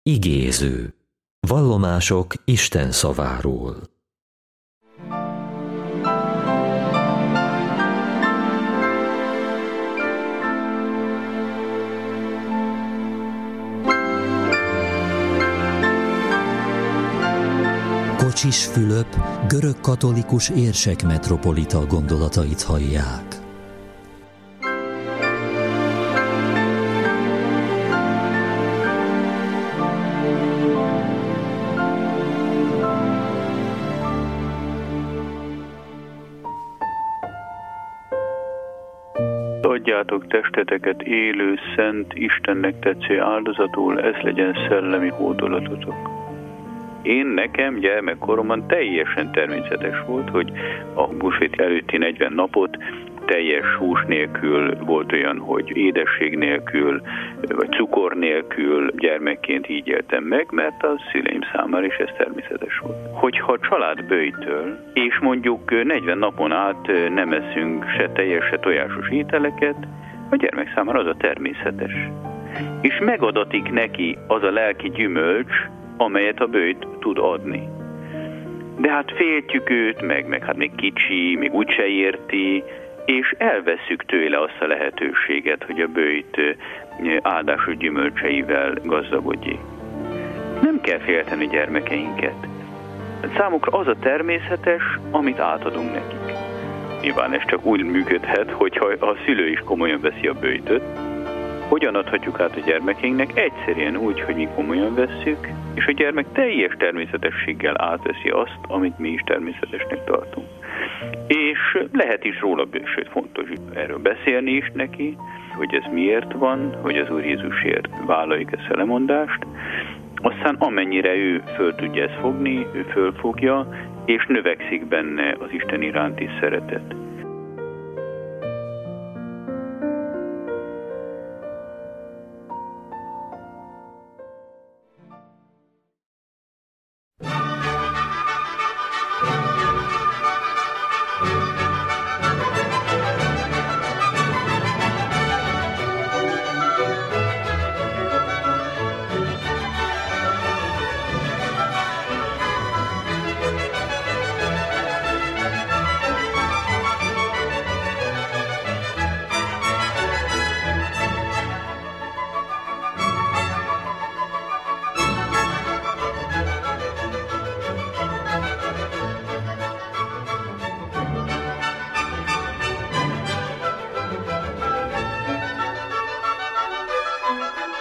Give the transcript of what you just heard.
Igéző. Vallomások Isten szaváról. Kocsis Fülöp, görög katolikus érsek metropolita gondolatait hallják. Adjátok testeteket élő, szent, Istennek tetsző áldozatul, ez legyen szellemi hódolatotok. Nekem gyermekkoromban teljesen természetes volt, hogy a húsvét előtti 40 napot teljes hús nélkül, volt olyan, hogy édesség nélkül, vagy cukor nélkül gyermekként így éltem meg, mert a szüleim számára is ez természetes volt. Hogyha a család böjtöl, és mondjuk 40 napon át nem eszünk se teljes, se tojásos ételeket, a gyermek számára az a természetes. És megadatik neki az a lelki gyümölcs, amelyet a böjt tud adni. De hát féltjük őt, meg hát még kicsi, még úgyse érti, és elvesszük tőle azt a lehetőséget, hogy a böjt áldásos gyümölcseivel gazdagodjék. Nem kell félteni gyermekeinket. Számukra az a természetes, amit átadunk nekik. Nyilván ez csak úgy működhet, hogyha a szülő is komolyan veszi a böjtöt. Hogyan adhatjuk át a gyermekeinknek? Egyszerűen úgy, hogy mi komolyan vesszük, és a gyermek teljes természetességgel átveszi azt, amit mi is természetesnek tartunk. És lehet is róla, sőt fontos erről beszélni is neki, hogy ez miért van, hogy az Úr Jézusért vállaljuk ezt a lemondást. Aztán amennyire ő föl tudja ezt fogni, ő fölfogja, és növekszik benne az Isten iránti szeretet.